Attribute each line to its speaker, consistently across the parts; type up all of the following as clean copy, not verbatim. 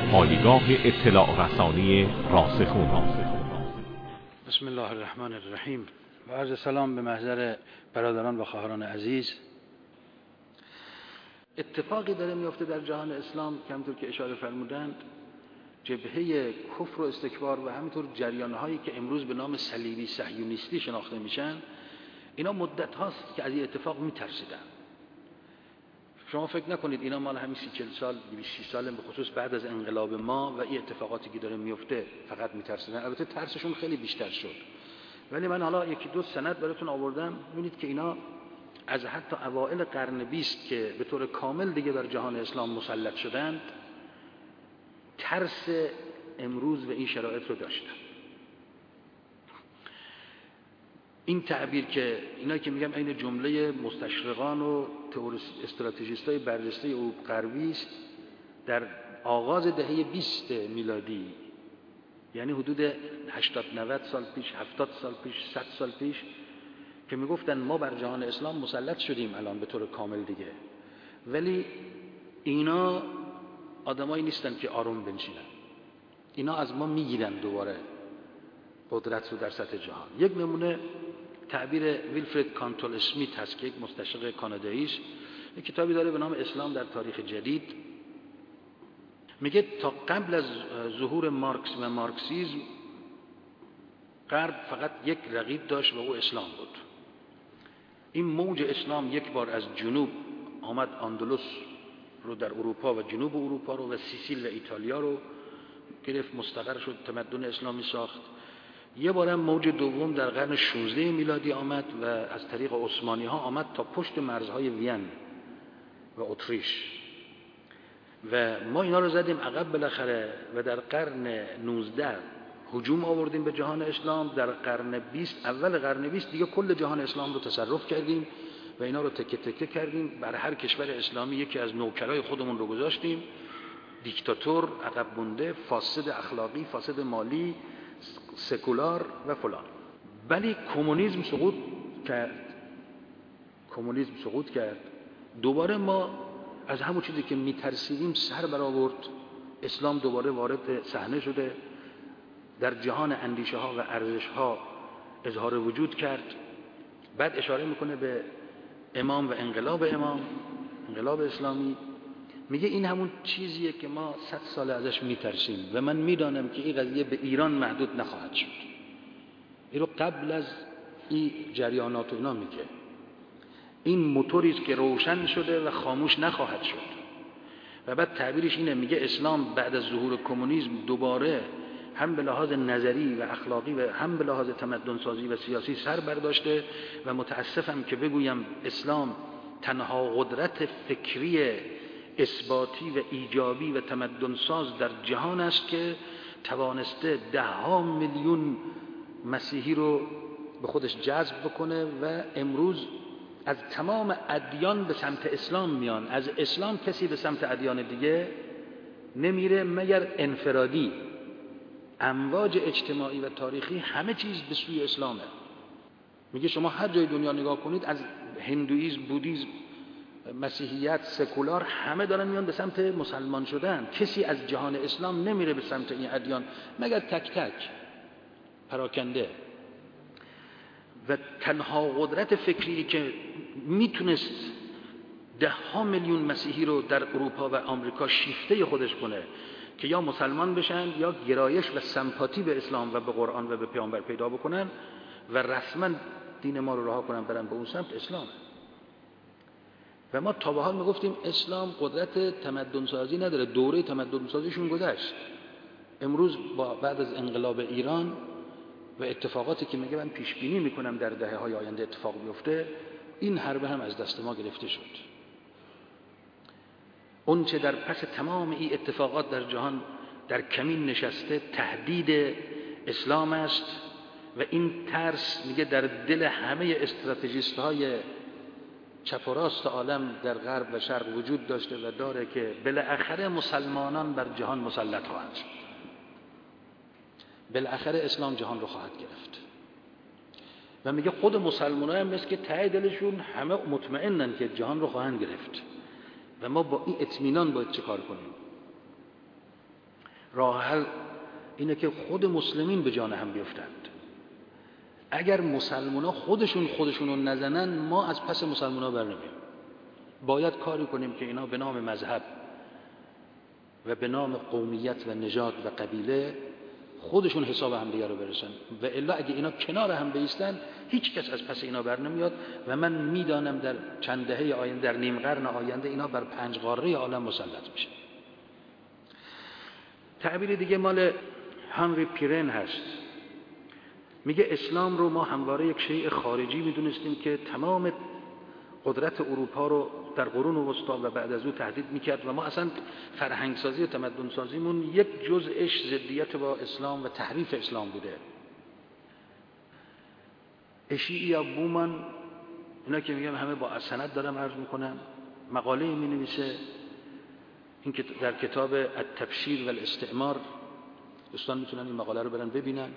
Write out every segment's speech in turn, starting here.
Speaker 1: پایگاه اطلاع رسانی راسخون.
Speaker 2: بسم الله الرحمن الرحیم. و عرض سلام به محضر برادران و خواهران عزیز. اتفاقی داره میفته در جهان اسلام که همونطور که اشاره فرمودند جبهه کفر و استکبار و همینطور جریان‌هایی که امروز به نام صلیبی صهیونیستی شناخته میشن، اینا مدت هاست که از این اتفاق میترسیدن. شما فکر نکنید اینا مال همین 30-40 سال 20 سال به خصوص بعد از انقلاب ما و این اتفاقاتی که داره میفته فقط میترسیدن. البته ترسشون خیلی بیشتر شد، ولی من حالا یکی دو سند براتون آوردم. ببینید که اینا از حتی اوائل قرن 20 که به طور کامل دیگه در جهان اسلام مسلط شدند، ترس امروز و این شرایط رو داشتن. این تعبیر که اینا که میگم این جمله مستشرقان و استراتژیستای برجسته اروپا غربی است در آغاز دهه 20 میلادی، یعنی حدود 80-90 سال پیش، 70 سال پیش، 100 سال پیش، که میگفتن ما بر جهان اسلام مسلط شدیم الان به طور کامل دیگه، ولی اینا آدمایی نیستن که آروم بنشینن. اینا از ما میگیرن دوباره قدرت رو در سطح جهان. یک نمونه تعبیر ویلفرید کانتول اسمیت هست که یک مستشرق کانادایی است. یک کتابی داره به نام اسلام در تاریخ جدید. میگه تا قبل از ظهور مارکس و مارکسیسم غرب فقط یک رقیب داشت و او اسلام بود. این موج اسلام یک بار از جنوب آمد، اندلس رو در اروپا و جنوب اروپا رو و سیسیل و ایتالیا رو گرفت، مستقر شد، تمدن اسلامی ساخت. یه بارم موج دوم در قرن 16 میلادی آمد و از طریق عثمانی ها آمد تا پشت مرزهای وین و اتریش و ما اینا رو زدیم عقب بالاخره و در قرن 19 هجوم آوردیم به جهان اسلام. در قرن 20 اول قرن 20 دیگه کل جهان اسلام رو تصرف کردیم و اینا رو تکه تکه کردیم. بر هر کشور اسلامی یکی از نوکرای خودمون رو گذاشتیم، دیکتاتور، عقب مونده، فاسد اخلاقی، فاسد مالی، سکولار و فلان. ولی کمونیسم سقوط کرد. دوباره ما از همون چیزی که میترسیدیم سر برآورد. اسلام دوباره وارد صحنه شده، در جهان اندیشه ها و ارزش ها اظهار وجود کرد. بعد اشاره میکنه به امام و انقلاب اسلامی. میگه این همون چیزیه که ما 100 سال ازش میترسیم و من میدانم که این قضیه به ایران محدود نخواهد شد. این رو قبل از این جریانات و اینا میگه. این موتوری است که روشن شده و خاموش نخواهد شد. و بعد تعبیرش اینه، میگه اسلام بعد از ظهور کمونیسم دوباره هم به لحاظ نظری و اخلاقی و هم به لحاظ تمدن سازی و سیاسی سر برداشته و متاسفم که بگویم اسلام تنها قدرت فکری اثباتی و ایجابی و تمدن ساز در جهان است که توانسته 10 میلیون مسیحی رو به خودش جذب بکنه و امروز از تمام ادیان به سمت اسلام میان. از اسلام کسی به سمت ادیان دیگه نمیره مگر انفرادی. امواج اجتماعی و تاریخی همه چیز به سوی اسلامه. میگه شما هر جای دنیا نگاه کنید، از هندویسم، بودیسم، مسیحیت، سکولار، همه دارن میان به سمت مسلمان شدن. کسی از جهان اسلام نمیره به سمت این ادیان مگر تک تک پراکنده. و تنها قدرت فکری که میتونست 10 میلیون مسیحی رو در اروپا و آمریکا شیفته خودش کنه که یا مسلمان بشن یا گرایش و سمپاتی به اسلام و به قرآن و به پیامبر پیدا بکنن و رسما دین ما رو رها کنن برن به اون سمت، اسلامه. و ما تا به حال میگفتیم اسلام قدرت تمدن سازی نداره، دوره تمدن سازیشون گذشت. امروز بعد از انقلاب ایران و اتفاقاتی که میگه من پیش بینی میکنم در دهه‌های آینده اتفاق بیفته، این حربه هم از دست ما گرفته شد. اون چه در پس تمام این اتفاقات در جهان در کمین نشسته تهدید اسلام است و این ترس میگه در دل همه استراتژیست‌های چپ و راست عالم در غرب و شرق وجود داشته و داره که بالاخره مسلمانان بر جهان مسلط خواهند شد. بالاخره اسلام جهان رو خواهد گرفت. و میگه خود مسلمانان هم مثل که ته دلشون همه مطمئنن که جهان رو خواهند گرفت و ما با این اطمینان باید چه کار کنیم. راه حل اینه که خود مسلمین به جان هم بیفتند. اگر مسلمونا خودشون رو نزنن، ما از پس مسلمونا برنمیم. باید کاری کنیم که اینا به نام مذهب و به نام قومیت و نژاد و قبیله خودشون حساب همدیگه رو برسن، و الا اگه اینا کنار هم بایستن هیچ کس از پس اینا بر نمیاد. و من میدانم در چند دهه آینده، در نیم قرن آینده، اینا بر 5 قاره عالم مسلط میشه. تعبیر دیگه مال هنری پیرن هست، میگه اسلام رو ما همواره یک شیء خارجی میدونستیم که تمام قدرت اروپا رو در قرون وسطا و بعد از او تهدید میکرد، و ما اصلا فرهنگ سازی و تمدن سازیمون یک جزءش ضدیت با اسلام و تحریف اسلام بوده. اشیعی یا بومان، اینا که میگم همه با سند دارم عرض میکنم، مقاله می نویسه، این که در کتاب التبشیر و الاستعمار، دوستان میتونن این مقاله رو برن ببینن.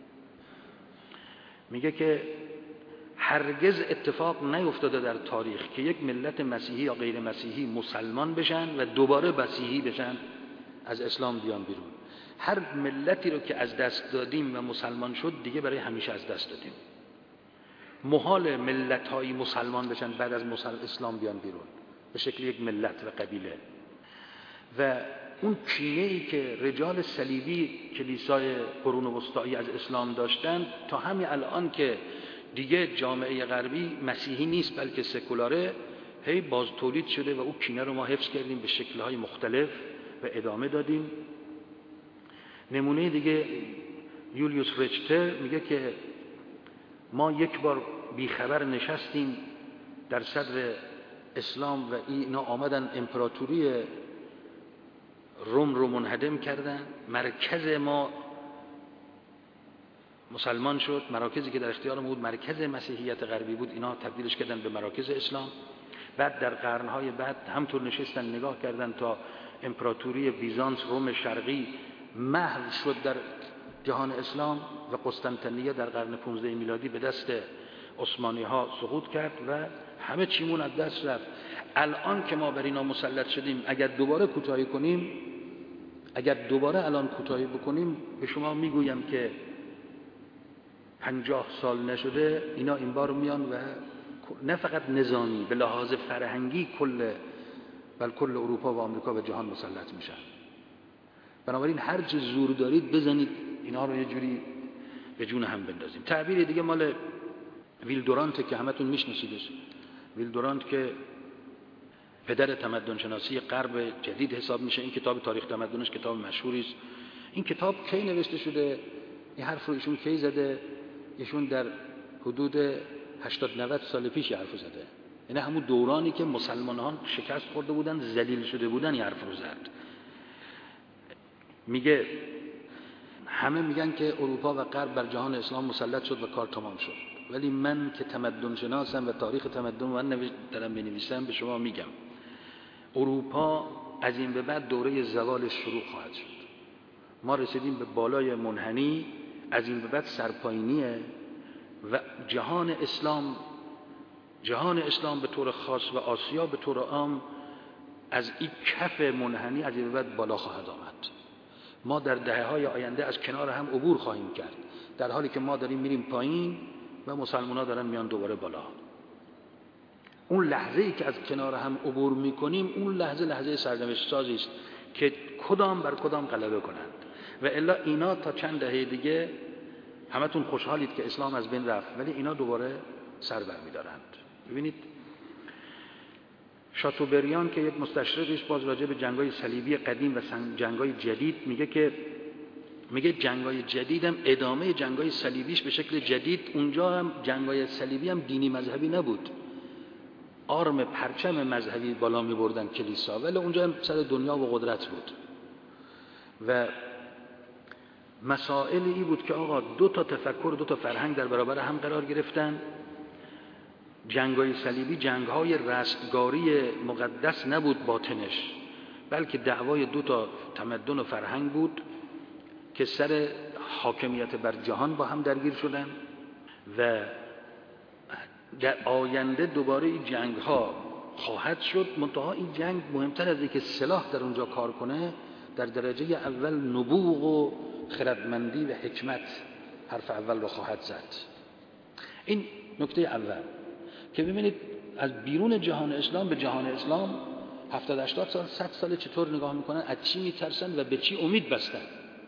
Speaker 2: میگه که هرگز اتفاق نیفتاده در تاریخ که یک ملت مسیحی یا غیر مسیحی مسلمان بشن و دوباره مسیحی بشن، از اسلام بیان بیرون. هر ملتی رو که از دست دادیم و مسلمان شد، دیگه برای همیشه از دست دادیم. محال ملت‌های مسلمان بشن بعد از اسلام بیان بیرون به شکل یک ملت و قبیله. و اون کینه‌ای که رجال صلیبی کلیسای قرون وسطایی از اسلام داشتن، تا همین الان که دیگه جامعه غربی مسیحی نیست بلکه سکولاره، هی باز تولید شده و اون کینه رو ما حفظ کردیم به شکل‌های مختلف و ادامه دادیم. نمونه دیگه یولیوس ریچتر میگه که ما یک بار بیخبر نشستیم در صدر اسلام و اینا آمدن امپراتوری روم رو منهدم کردن، مرکز ما مسلمان شد، مراکزی که در اختیار ما بود مرکز مسیحیت غربی بود، اینا تبدیلش کردن به مراکز اسلام. بعد در قرنهای بعد همطور نشستن نگاه کردن تا امپراتوری بیزانس روم شرقی محو شد در جهان اسلام و قسطنطنیه در قرن 15 میلادی به دست عثمانی ها سقوط کرد و همه چیمون از دست رفت. الان که ما بر اینا مسلط شدیم، اگر دوباره کوتاهی کنیم، اگر دوباره الان کوتاهی بکنیم، به شما میگویم که 50 سال نشده اینا این بار میان و نه فقط نظامی، به لحاظ فرهنگی کل اروپا و آمریکا و جهان مسلط میشن. بنابراین هر چه زور دارید بزنید اینا رو یه جوری به جون هم بندازیم. تعبیر دیگه مال ویل دورانت که همتون میشناسیدش. ویل دورانت که پدر تمدن شناسی غرب جدید حساب میشه. این کتاب تاریخ تمدنش کتاب مشهوری است. این کتاب کی نوشته شده؟ این حرف رو ایشون کی زده؟ ایشون در حدود 80-90 سال پیش حرف زده. یعنی همون دورانی که مسلمانان شکست خورده بودن، ذلیل شده بودن، این حرف رو زد. میگه همه میگن که اروپا و غرب بر جهان اسلام مسلط شد و کار تمام شد، ولی من که تمدن شناسم و تاریخ تمدن من دارم بنویسم، به شما میگم اروپا از این به بعد دوره زوالش شروع خواهد شد. ما رسیدیم به بالای منحنی، از این به بعد سرپایینیه و جهان اسلام به طور خاص و آسیا به طور عام از این کف منحنی از این به بعد بالا خواهد آمد. ما در دهه‌های آینده از کنار هم عبور خواهیم کرد، در حالی که ما داریم میریم پایین و مسلمان‌ها دارن میان دوباره بالا. اون لحظه‌ای که از کنار هم عبور میکنیم، اون لحظه سرنوشت سازی است که کدام بر کدام غلبه کنند. و الا اینا تا چند دهه دیگه همتون خوشحالید که اسلام از بین رفت، ولی اینا دوباره سر برمی‌دارند. ببینید شاتوبریان که یک مستشرقیش باز راجع به جنگ‌های صلیبی قدیم و جنگ‌های جدید میگه جنگ‌های جدید هم ادامه جنگ‌های صلیبیش به شکل جدید. اونجا هم جنگ‌های صلیبی هم دینی مذهبی نبود، آرم پرچم مذهبی بالا می‌بردن کلیسا، ولی اونجا هم سر دنیا و قدرت بود. و مسائل ای بود که آقا دو تا تفکر، دو تا فرهنگ در برابر هم قرار گرفتن. جنگ‌های صلیبی جنگ‌های رستگاری مقدس نبود باطنش، بلکه دعوای دو تا تمدن و فرهنگ بود که سر حاکمیت بر جهان با هم درگیر شدن. و در آینده دوباره این جنگ‌ها خواهد شد. منتها این جنگ مهمتر از اینکه سلاح در اونجا کار کنه، در درجه اول نبوغ و خردمندی و حکمت حرف اول رو خواهد زد. این نکته اول که ببینید از بیرون جهان اسلام به جهان اسلام 70-80 سال 100 سال چطور نگاه میکنن، از چی میترسن و به چی امید بستن.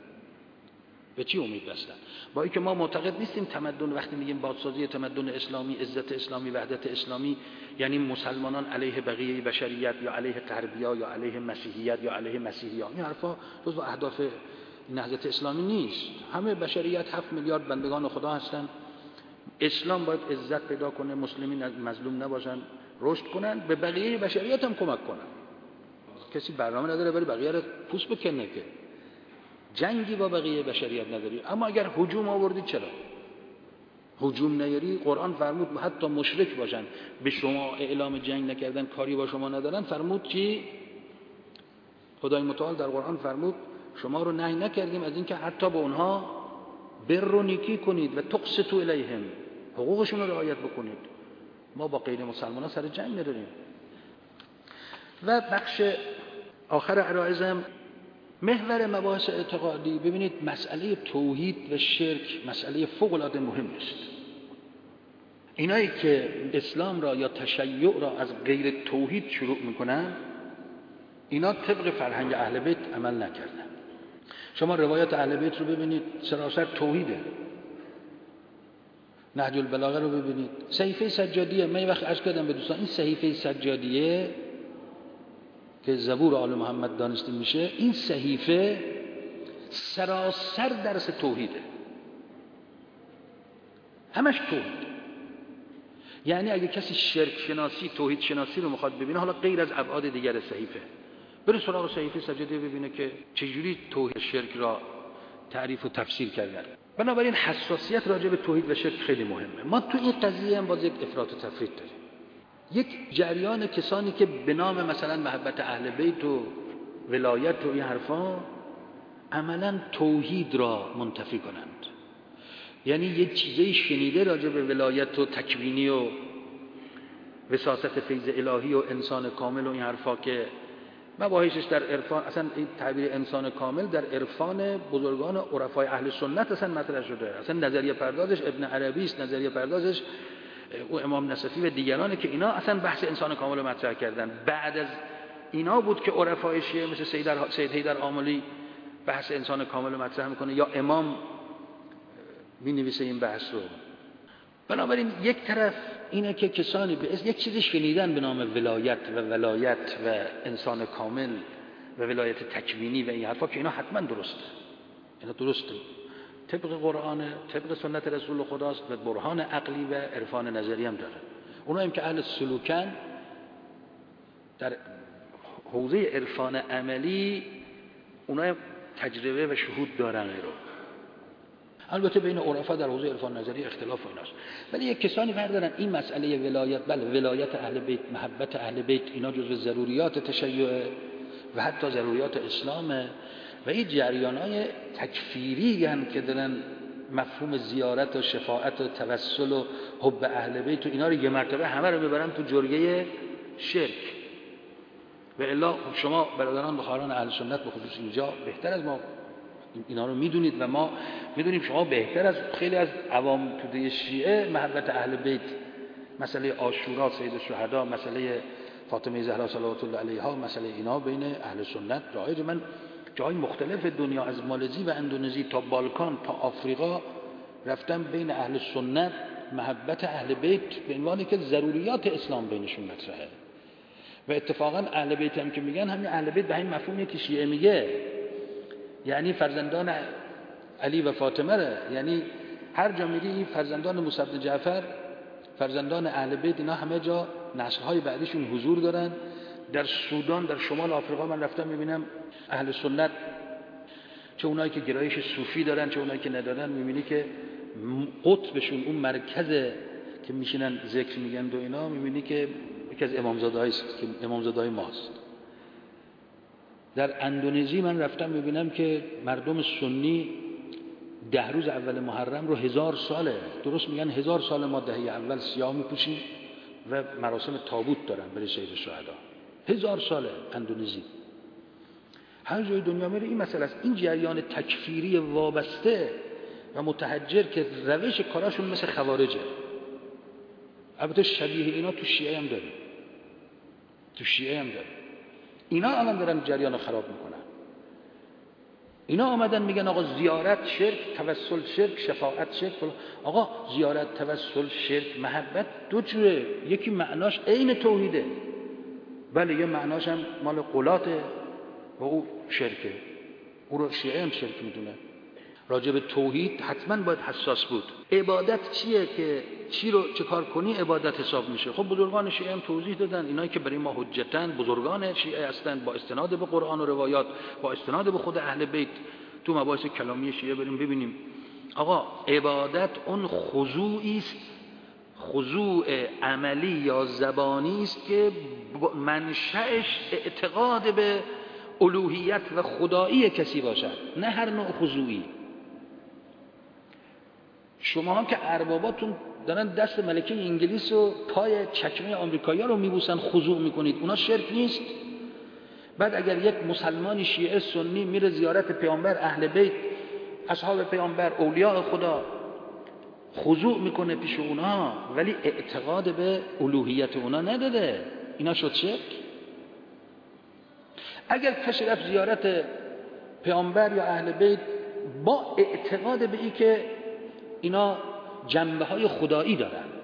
Speaker 2: با اینکه ما معتقد نیستیم تمدن، وقتی میگیم بازسازی تمدن اسلامی، عزت اسلامی، وحدت اسلامی، یعنی مسلمانان علیه بقیه بشریت یا علیه غربیا یا علیه مسیحیت یا علیه مسیحیان، این حرفا جزو اهداف نهضت اسلامی نیست. همه بشریت 7 میلیارد بندگان خدا هستن. اسلام باید عزت پیدا کنه، مسلمین مظلوم نباشن، رشد کنن، به بقیه بشریت هم کمک کنن. کسی برنامه نداره برای بقیه رو پوست بکنه، که جنگی با بقیه بشریت نداری. اما اگر هجوم آوردی، چرا هجوم نیاری؟ قرآن فرمود حتی مشرک باشن به شما اعلام جنگ نکردن، کاری با شما ندارن، فرمود چی؟ خدای متعال در قرآن فرمود شما رو نهی نکردیم از اینکه حتی با اونها بر و نیکی کنید و تقسطوا الیهم، حقوقشون رو رعایت بکنید. ما با غیر مسلمانان سر جنگ نداریم. و بخش آخر عرایزم محور مباحث اعتقادی. ببینید مسئله توحید و شرک مسئله فوق العاده مهم است. اینایی که اسلام را یا تشیع را از غیر توحید شروع میکنن، اینا طبق فرهنگ اهل بیت عمل نکردن. شما روایات اهل بیت رو ببینید، سراسر توحیده. نهج البلاغه رو ببینید، صحیفه سجادیه. من یه وقت عرض کردم به دوستان، این صحیفه سجادیه که زبور آل محمد دانسته میشه، این صحیفه سراسر درس توحیده، همش توحید. یعنی اگه کسی شرک شناسی، توحید شناسی رو میخواد ببینه، حالا غیر از ابعاد دیگر صحیفه، بره سراغ صحیفه سجادیه ببینه که چجوری توحید شرک را تعریف و تفسیر کردن. بنابراین حساسیت راجع به توحید و شرک خیلی مهمه. ما تو این قضیه هم باز یک افراط و تفرید داریم. یک جریان کسانی که به نام مثلا محبت اهل بیت و ولایت و این حرفا عملا توحید را منتفی کنند. یعنی یک چیزی شنیده راجع به ولایت و تکوینی و وساطت فیض الهی و انسان کامل و این حرفا که مباحثش در عرفان، اصلا این تعبیر انسان کامل در عرفان بزرگان عرفای اهل سنت اصلا مطرح شده. اصلا نظریه پردازش ابن عربی است، نظریه پردازش او امام نصفی و دیگرانی که اینا اصلا بحث انسان کامل رو مطرح کردن. بعد از اینا بود که عرفای شیعه مثل سید حیدر آملی بحث انسان کامل رو مطرح میکنه، یا امام می‌نویسه این بحث رو. بنابراین یک طرف اینه که کسانی به یک چیزی شنیدن به نام ولایت و انسان کامل و ولایت تکوینی و این حرفا که اینا حتما درسته، اینا درسته، طبق قرآن، طبق سنت رسول خداست و برهان عقلی و عرفان نظری هم داره. اونایی که اهل سلوکن در حوزه عرفان عملی، اونای تجربه و شهود دارن غیره. البته بین عرفا در حوزه عرفان نظری اختلاف و ایناست، ولی یک کسانی بردارن این مسئله ولایت، بله ولایت اهل بیت، محبت اهل بیت، اینا جزو ضروریات تشیع و حتی ضروریات اسلامه و این جریانای تکفیری هستند که دارن مفهوم زیارت و شفاعت و توسل و حب اهل بیت و اینا رو یه مرتبه همه رو میبرن تو جرگه شرک. و الا شما برادران بخاران اهل سنت به خصوص اینجا بهتر از ما اینا رو میدونید و ما میدونیم شما بهتر از خیلی از عوام توده شیعه محبت اهل بیت، مسئله عاشورا، سید الشهدا، مسئله فاطمه زهرا صلوات الله علیها، مسئله اینا بین اهل سنت رایج. من جای مختلف دنیا از مالزی و اندونزی تا بالکان تا آفریقا رفتم، بین اهل سنت محبت اهل بیت به عنوانی که ضروریات اسلام بینشون مطرحه. و اتفاقا اهل بیت هم که میگن همین اهل بیت به همین مفهومی که شیعه میگه، یعنی فرزندان علی و فاطمه ره. یعنی هر جا میری فرزندان موسی بن جعفر، فرزندان اهل بیت، اینا همه جا نسل‌های بعدیشون حضور دارن. در سودان، در شمال آفریقا من رفتم میبینم اهل سنت، چه اونایی که گرایش صوفی دارن چه اونایی که ندارن، میبینی که قطبشون اون مرکز که میشینن ذکر میگن و اینا، میبینی که یکی از امامزاده‌هاست که امامزاده‌های ماست. در اندونزی من رفتم میبینم که مردم سنی 10 روز اول محرم رو 1000 ساله، درست میگن 1000 سال ما دهه اول سیاه میپوشیم و مراسم تابوت دارن برای سید الشهدا. 1000 ساله اندونزی. هر جای دنیا میره این مسئله است. این جریان تکفیری وابسته و متحجر که روش کاراشون مثل خوارجه. البته شبیه اینا تو شیعه هم داره، اینا الان دارن جریان رو خراب میکنن. اینا آمدن میگن آقا زیارت شرک، توسل شرک، شفاعت شرک. آقا زیارت، توسل، شرک، محبت دو جوره. یکی معناش عین توحیده، بله یه معناش هم مال قلاته و او شرکه، او رو شیعه هم شرک میدونه. راجع به توحید حتما باید حساس بود. عبادت چیه که چی رو چه کار کنی عبادت حساب میشه. خب بزرگان شیعه هم توضیح دادن، اینایی که برای ما حجتن بزرگان شیعه هستند، با استناد به قرآن و روایات، با استناد به خود اهل بیت. تو مباحث کلامی شیعه بریم ببینیم آقا عبادت اون خضوعی است، خضوع عملی یا زبانی است که منشأش اعتقاد به الوهیت و خدایی کسی باشد، نه هر نوع خضوعی. شما هم که ارباباتون دارن دست ملکه انگلیس و پای چکمه آمریکایی‌ها رو میبوسن خضوع میکنید، اونا شرک نیست؟ بعد اگر یک مسلمان شیعه سنی میره زیارت پیامبر، اهل بیت، اصحاب پیامبر، اولیاء خدا، خضوع میکنه پیش اونا ولی اعتقاد به الوهیت اونا نداره، اینا شد شرک؟ اگر کسی رفت زیارت پیامبر یا اهل بیت با اعتقاد به این که اینا جنبه های خدایی دارند،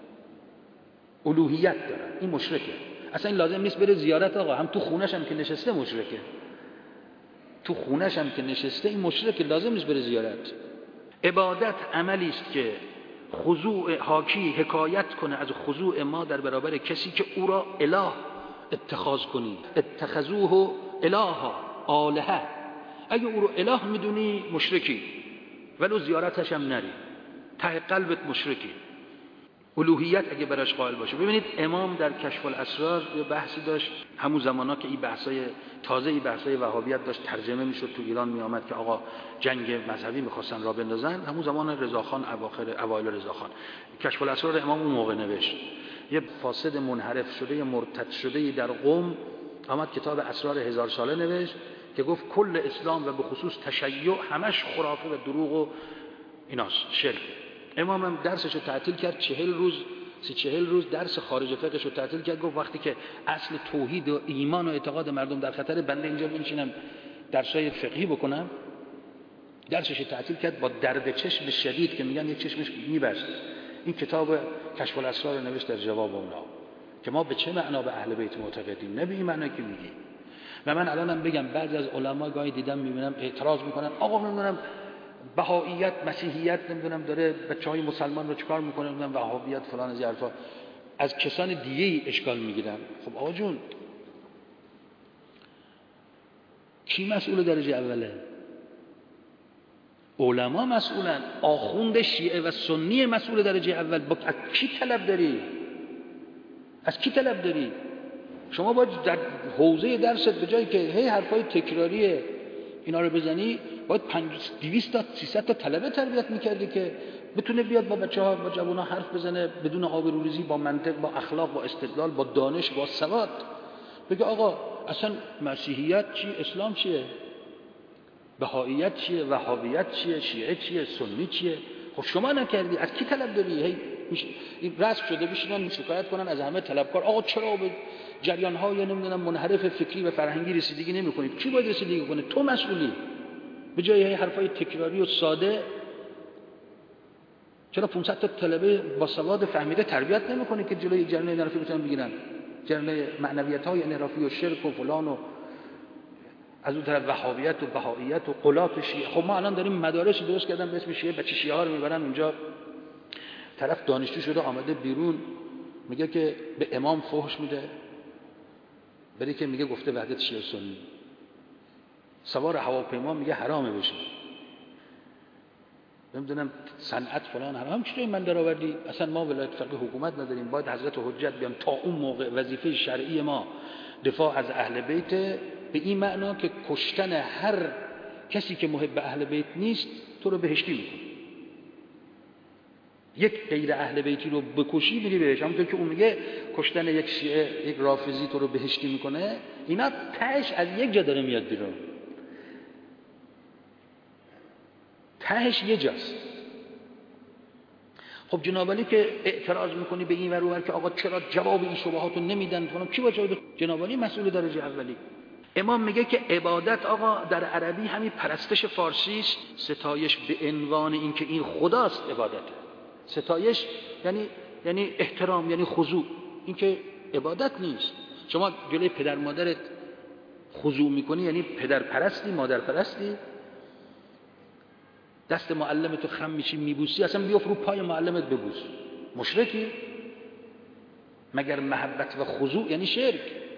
Speaker 2: الوهیت دارند، این مشرکه. اصلا این لازم نیست بره زیارت. آقا هم تو خونش هم که نشسته مشرکه، تو خونش هم که نشسته این مشرکه، لازم نیست بره زیارت. عبادت عملی است که خضوع حاکی حکایت کنه از خضوع ما در برابر کسی که او را اله اتخاذ کنی. اتخذوه الها، آلهه. اگه او رو اله میدونی مشرکی، ولو زیارتش هم نری، ته قلبت مشرکی. الوهیت اگه براش قائل باشه. ببینید امام در کشف الاسرار یه بحثی داشت، همون زمانا که این بحثای تازه این بحثای وهابیت داشت ترجمه میشد تو ایران میآمد که آقا جنگ مذهبی میخواستن را بندازن، همون زمان رضاخان، اوایل رضاخان کشف الاسرار امام اون موقع نوشت. یه فاسد منحرف شده مرتد شده در قم آمد کتاب اسرار 1000 ساله نوشت که گفت کل اسلام و به خصوص تشیع همش خرافه و دروغ و ایناست، شرک. امام هم درسشو تعطیل کرد، 40 روز درس خارج فقهشو تعطیل کرد. گفت وقتی که اصل توحید و ایمان و اعتقاد مردم در خطر، بنده اینجا بنشینم درسای فقهی بکنم؟ درسشو تعطیل کرد با درد چشم شدید که میگن یک چشمش میبست. این کتاب کشف الاسرار نوشت در جواب اونا که ما به چه معنا به اهل بیت معتقدیم، نه به این معنی که میگی. و من الانم بگم بعضی از علما گاهی دیدم میبینم اعتراض میکنن آقا نمیدونم بهائیت، مسیحیت نمیدونم داره بچهای مسلمان رو چیکار میکنه، نمیدونم وهابیت فلان از حرفا، از کسان دیگه ای اشکال میگیرن. خب آقا جون کی مسئول درجه اوله؟ علما مسئولن. آخوند شیعه و سنی مسئول درجه اول. از کی طلب داری؟ از کی طلب داری؟ شما باید در حوزه درست به جایی که هی حرفای تکراری اینا رو بزنی، باید 200 تا 300 تا طلبه تربیت میکردی که بتونه بیاد با بچه‌ها با جوونا حرف بزنه بدون آبروریزی، با منطق، با اخلاق، با استدلال، با دانش، با سواد. بگه آقا اصلا مسیحیت چی، اسلام چیه، بهائیت چیه، وهابیت چیه، شیعه چیه، سنی چیه؟ خب شما نکردی، از کی طلب داری؟ هی این رسم شده بشینن شکایت کنن از همه طلبکار. آقا چرا به جریان‌های نمیدونم منحرف فکری و فرهنگی رسیدگی نمی‌کنید؟ کی باید رسیدگی کنه؟ تو مسئولی. به جای این حرفای تکراری و ساده چرا 500 تا طلبه با سواد فهمیده تربیت نمی‌کنید که جلوی جریان انحرافی بتونن بگیرن؟ جریان معنویت‌های انحرافی و شرک و فلان و از اون طرف وهابیت و بهائیت و قلات شیعه. خب ما الان داریم مدارس درست کردن به اسم شیعه، بچه شیعه ها رو میبرن اونجا. طرف دانشجو شده آمده بیرون میگه که به امام فحش میده، بری که میگه گفته وحدت شیعه سنی. سوار هواپیما میگه حرامه بشه، نمیدونم صنعت فلان حرام. چطوری من درآوردی؟ اصلا ما ولایت فقیه حکومت نداریم، باید حضرت حجت بیان. تا اون موقع وظیفه شرعی ما دفاع از اهل بیت، به این معنا که کشتن هر کسی که محب اهل بیت نیست تو رو بهشتی میکنه. یک غیر اهل بیتی رو بکشی میری بهش. همونطور که اون میگه کشتن یک شیعه، یک رافضی تو رو بهشتی میکنه. اینا تهش از یک جا داره میاد بیرون. تهش یه جاست. خب جناب علی که اعتراض میکنی به این ور اون ور که آقا چرا جواب این شبهاتو نمیدن فلان، کی باشه جناب علی مسئول درجه اولی؟ امام میگه که عبادت آقا در عربی همین پرستش فارسی است. ستایش به عنوان این که این خداست عبادته. ستایش یعنی احترام، یعنی خضوع. این که عبادت نیست. شما جلوی پدر مادرت خضوع میکنی یعنی پدر پرستی، مادر پرستی. دست معلمتو خم میشی میبوسی، اصلا بیاف رو پای معلمت ببوس، مشرکی؟ مگر محبت و خضوع یعنی شرک.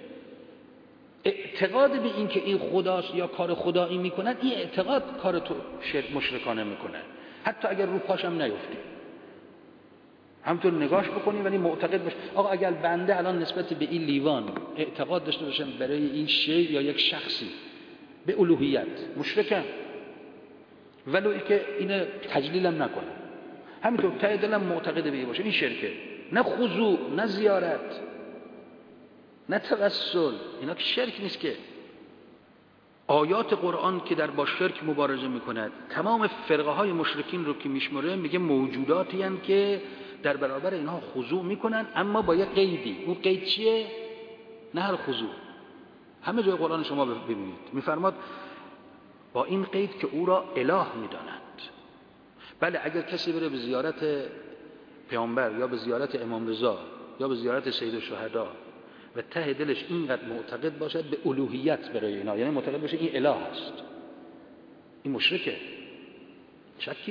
Speaker 2: اعتقاد به این که این خداست یا کار خدایی میکنن، این اعتقاد کار تو شرک مشرکانه میکنه. حتی اگر رو پاشم نیفتی، همطور نگاش بکنی ولی معتقد باش. آقا اگر بنده الان نسبت به این لیوان اعتقاد داشته باشم برای این شی یا یک شخصی به الوهیت، مشرکم، ولو ای که اینو تجلیلم نکنه، همینطور ته دلم معتقد به این باشه، این شرکه. نه خضوع، نه زیارت، نه توسل، اینا که شرک نیست که. آیات قرآن که در با شرک مبارزه میکند، تمام فرقه های مشرکین رو که میشمره میگه موجوداتی هستند که در برابر اینها خضوع میکنن، اما با یک قیدی. اون قید چیه؟ نه هر خضوع. همه جای قرآن شما ببینید میفرماد با این قید که او را اله میدانند. بله اگر کسی بره به زیارت پیامبر یا به زیارت امام رضا یا به زیارت سید الشهدا و ته دلش اینقدر معتقد باشد به الوهیت برای اینا، یعنی معتقد باشه این اله است، این مشرکه. شکی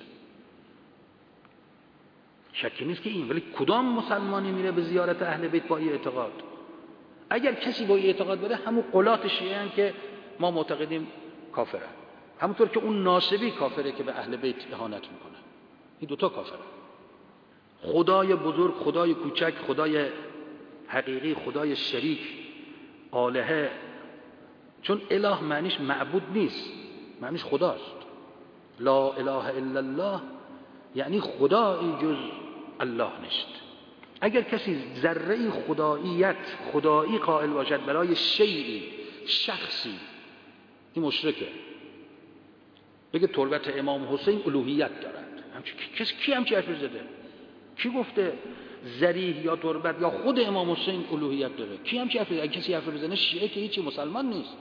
Speaker 2: نیست که این. ولی کدام مسلمانی میره به زیارت اهل بیت با این اعتقاد؟ اگر کسی با این اعتقاد بره، همون قلات شیعه هستند که ما معتقدیم کافره، همونطور که اون ناصبی کافره که به اهل بیت اهانت میکنه. این دوتا کافره. خدای بزرگ، خدای کوچک، خدای حقیقی، خدای شریک، الهه. چون اله معنیش معبود نیست، معنیش خداست. لا اله الا الله یعنی خدایی جز الله نیست. اگر کسی ذره خدایی قائل باشد برای شیئی، شخصی، این مشرکه. بگه تربت امام حسین الوهیت دارد، کی همچی حرف زده؟ کی گفته ذریح یا تربت یا خود امام حسین الوهیت داره؟ کی همچی حرف زده؟ اگر کسی حرف بزنه شیعه که هیچی، مسلمان نیست.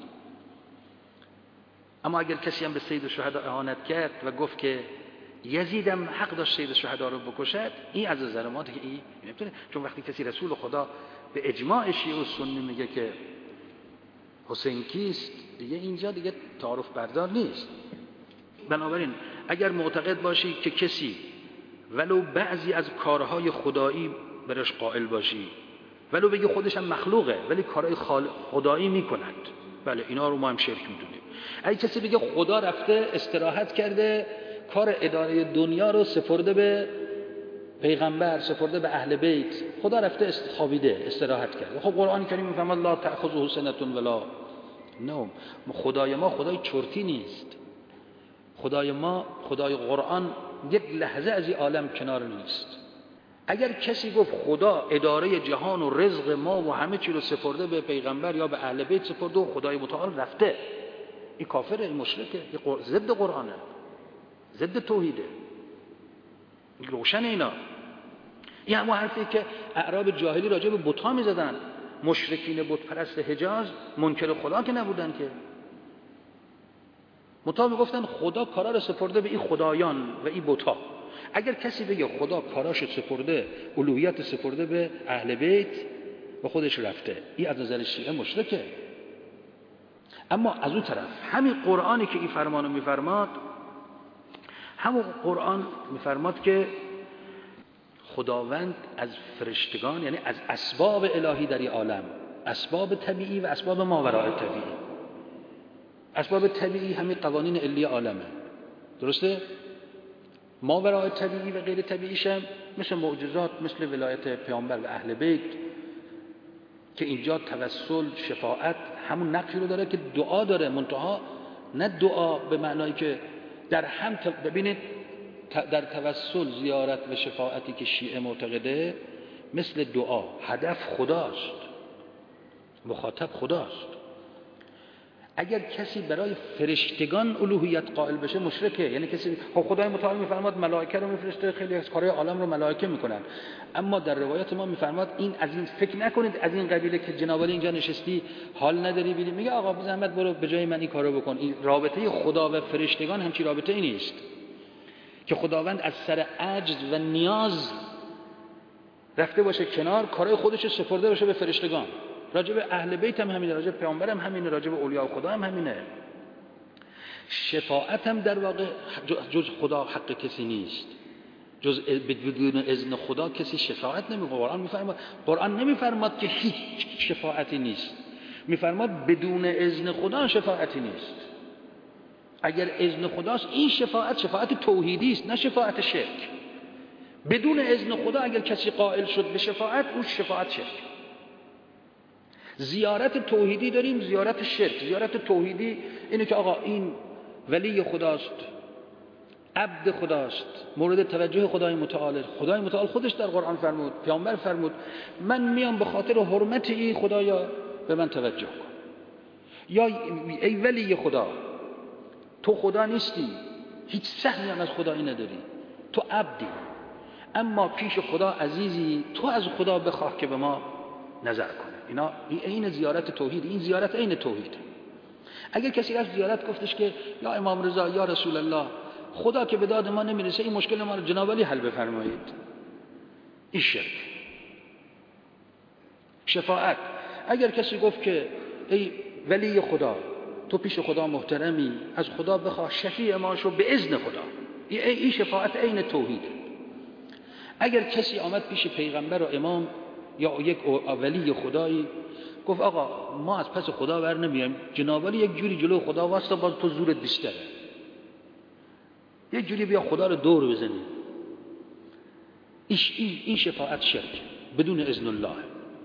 Speaker 2: اما اگر کسی هم به سید الشهدا اهانت کرد و گفت که یزیدم حق داشت سید الشهدا رو بکشد، این از نظر ما دیگه این نمیتونه. چون وقتی کسی رسول خدا به اجماع شیعه و سنی میگه که حسین کیست، دیگه اینجا دیگه تعارف بردار نیست. بنابراین اگر معتقد باشی که کسی ولو بعضی از کارهای خدایی برش قائل باشی، ولو بگی خودش هم مخلوقه ولی کارهای خدایی میکند، بله اینا رو ما هم شرک میدونیم. اگه کسی بگه خدا رفته استراحت کرده، کار اداره دنیا رو سپرده به پیغمبر، سپرده به اهل بیت، خدا رفته خوابیده، استراحت کرده. خب قرآن کریم میفهمد لا تأخذه سنة ولا نوم. خدای ما خدای چرتی نیست. خدای ما، خدای قرآن یک لحظه از این عالم کنار نیست. اگر کسی گفت خدا اداره جهان و رزق ما و همه چی رو سپرده به پیغمبر یا به اهل بیت سپرده و خدای متعال رفته، این کافره، این مشرکه، این ضد قرآنه، ضد توحیده، این روشن. اینا این همون حرفی که اعراب جاهلی راجع به بت‌ها می‌زدن. مشرکین بت پرست حجاز منکر خدا که نبودن که، مطابق گفتن خدا کارا رو سپرده به این خدایان و این بت‌ها. اگر کسی بگه خدا کاراش سپرده، الوهیت سپرده به اهل بیت و خودش رفته، این از نظر شیعه مشرکه. اما از اون طرف همین قرآنی که این فرمانو میفرماد، همون قرآن میفرماد که خداوند از فرشتگان، یعنی از اسباب الهی در این عالم، اسباب طبیعی و اسباب ماوراء طبیعی. اسباب طبیعی همین قوانین علی عالمه، درسته؟ ماوراء طبیعی و غیر طبیعیش هم مثل معجزات، مثل ولایت پیامبر و اهل بیت که اینجا توسل، شفاعت همون نقشی رو داره که دعا داره، منتها نه دعا به معنایی که در هم ببینید در توسل، زیارت و شفاعتی که شیعه معتقده مثل دعا، هدف خداست، مخاطب خداست. اگر کسی برای فرشتگان الوهیت قائل بشه مشرکه. یعنی کسی خدای متعال میفرماد ملائکه رو میفرسته، خیلی از کارهای عالم رو ملائکه میکنن، اما در روایات ما میفرماد این از این فکر نکنید از این قبیله که جناب علی اینجا نشستی حال نداری ببین، میگه آقا بی زحمت برو به جای من این کارو بکن. این رابطه خدا و فرشتگان همچین رابطه ای نیست که خداوند از سر عجز و نیاز رفته باشه کنار، کارهای خودش سپرده باشه به فرشتگان. راجب اهل بیت هم همینه، راجب پیامبر هم همینه، راجب اولیاء خدا هم همینه. شفاعت هم در واقع جز خدا حق کسی نیست، جز بدون اذن خدا کسی شفاعت نمیکنه. قرآن نمیفرماد که هیچ شفاعتی نیست، میفرماد بدون اذن خدا شفاعتی نیست. اگر اذن خداست این شفاعت توحیدی است، نه شفاعت شرک. بدون اذن خدا اگر کسی قائل شد به شفاعت، اون شفاعت شرک. زیارت توحیدی داریم، زیارت شرک. زیارت توحیدی اینه که آقا این ولی خداست، عبد خداست، مورد توجه خدای متعال. خدای متعال خودش در قرآن فرمود، پیامبر فرمود من میام به خاطر حرمت این خدایا به من توجه کن. یا ای ولی خدا، تو خدا نیستی، هیچ سهمی هم از خدایی نداری، تو عبدی، اما پیش خدا عزیزی، تو از خدا بخواه که به ما نظر کنه. اینا این زیارت توحید، این زیارت عین توحید. اگر کسی از زیارت گفتش که یا امام رضا یا رسول الله خدا که به داد ما نمیرسه، این مشکل ما رو جناب علی حل بفرمایید، این شرک. شفاعت، اگر کسی گفت که ای ولی خدا، تو پیش خدا محترمی، از خدا بخواه شفیع ما شو به اذن خدا، این شفاعت عین توحیده. اگر کسی آمد پیش پیغمبر و امام یا یک ولی خدایی گفت آقا ما از پس خدا ور نمیایم، جناب علی یک جوری جلو خدا واسطه، باز تو زورت بیشتره، یک جوری بیا خدا رو دور بزنی، این شفاعت شرک بدون اذن الله.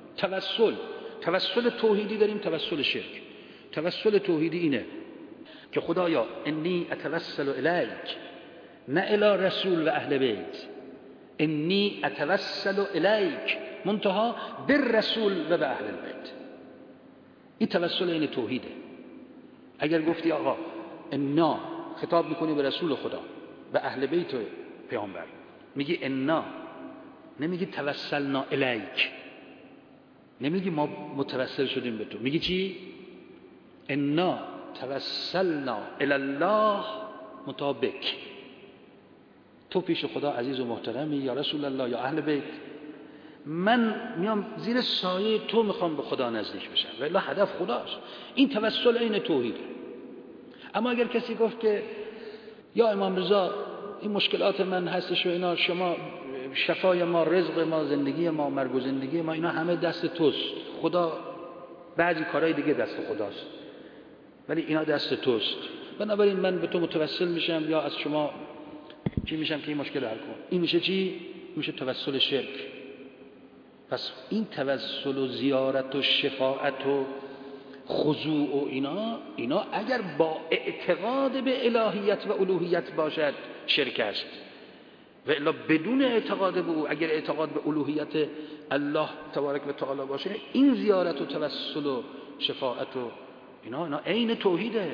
Speaker 2: توسل توحیدی داریم، توسل شرک. توسل توحیدی اینه که خدایا انی اتوسل الیک، نه الی رسول و اهل بیت، انی اتوسل الیک منتها بالرسول و به اهل البیت. این توسل این توحیده. اگر گفتی آقا انا، خطاب میکنی به رسول خدا، به اهل بیت و پیامبر، میگی انا، نمیگی توسلنا الیک، نمیگی ما متوسل شدیم به تو، میگی چی؟ انا توسلنا الی الله مطابق، تو پیش خدا عزیز و محترمی یا رسول الله یا اهل بیت، من میام زیر سایه تو میخوام به خدا نزدیک بشم و الا هدف خداست. این توسل این توحیده. اما اگر کسی گفت که یا امام رضا این مشکلات من هستش و اینا، شما شفای ما، رزق ما، زندگی ما، مرگ و زندگی ما، اینا همه دست توست، خدا بعضی کارهای دیگه دست خداست ولی اینا دست توست، بنابراین من به تو متوسل میشم یا از شما چی میشم که این مشکل حل کن. این میشه چی؟ میشه توسل شرک. پس این توسل و زیارت و شفاعت و خضوع و اینا اگر با اعتقاد به الهیت و الوهیت باشد شرک است، و الا بدون اعتقاد به او، اگر اعتقاد به الوهیت الله تبارک و تعالی باشه، این زیارت و توسل و شفاعت و اینا عین توحیده.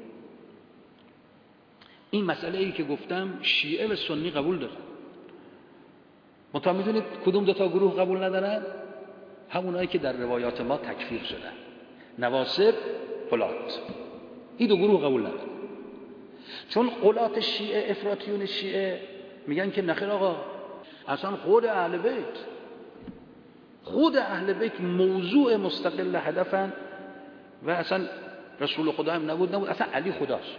Speaker 2: این مسئله ای که گفتم شیعه و سنی قبول دارن. منتها میدونید کدوم دوتا گروه قبول ندارن؟ همونایی که در روایات ما تکفیر شدن، نواصب، غلات. این دو گروه قبول ندارن. چون غلات شیعه، افراطیون شیعه میگن که نخیر آقا، اصلا خود اهل بیت موضوع مستقل هدفن و اصلا رسول خدا هم نبود، اصلا علی خداست.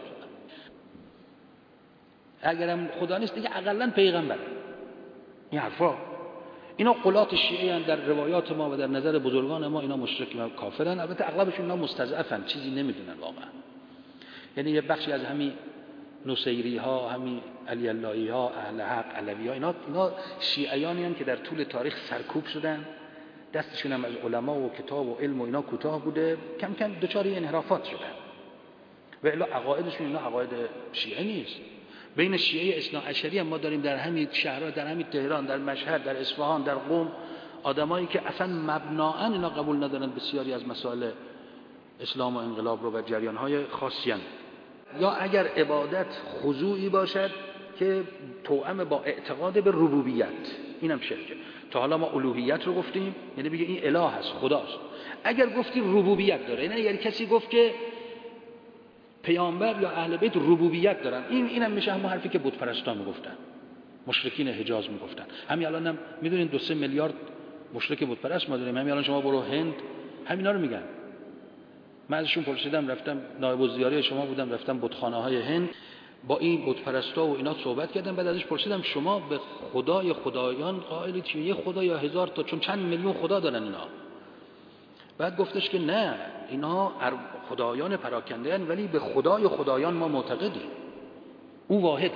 Speaker 2: اگرم خدا نیست دیگه اقلن پیغمبر. این حرفا، اینا غلات شیعه هستند در روایات ما و در نظر بزرگان ما اینا مشرک و کافرن. البته اغلبشون اینا مستضعفن، چیزی نمیدونن واقعا. یعنی یه بخشی از همین نصیری ها، همین علی اللهی ها، اهل حق، علوی ها، اینا شیعیانی هستند که در طول تاریخ سرکوب شدن، دستشون هم از علما و کتاب و علم و اینا کوتاه بوده، کم کم دچار انحرافات شدن و الا عقایدشون اینا عقاید شیعه نیست. بین شیعه اثناعشری هم ما داریم در همین شهرها، در همین تهران، در مشهد، در اصفهان، در قم، آدمایی که اصلا مبناً اینا قبول ندارن بسیاری از مسائل اسلام و انقلاب رو و جریان‌های خاصی هستند. یا اگر عبادت خضوعی باشد که توأم با اعتقاد به ربوبیت، اینم شرکه. تا حالا ما الوهیت رو گفتیم، یعنی بگه این اله هست، خداست. اگر گفتی ربوبیت داره، یعنی کسی گفت که پیامبر یا اهل بیت ربوبیت دارن، اینم میشه همون حرفی که بت پرستا میگفتن، مشرکین حجاز میگفتن. همین الانم میدونین 2-3 میلیارد مشرک بت پرست ما داریم. همین الان شما برو هند همینا رو میگن. من ازشون پرسیدم، رفتم نایب الزیاره شما بودم، رفتم بتخانه های هند، با این بت پرستا و اینا صحبت کردم. بعد ازش پرسیدم شما به خدای خدایان قائلید که یه خدا یا 1000 تا، چون چند میلیون خدا دارن اینا؟ بعد گفتش که نه، اینا خدایان پراکنده هستند، ولی به خدای خدایان ما معتقدیم، او واحده.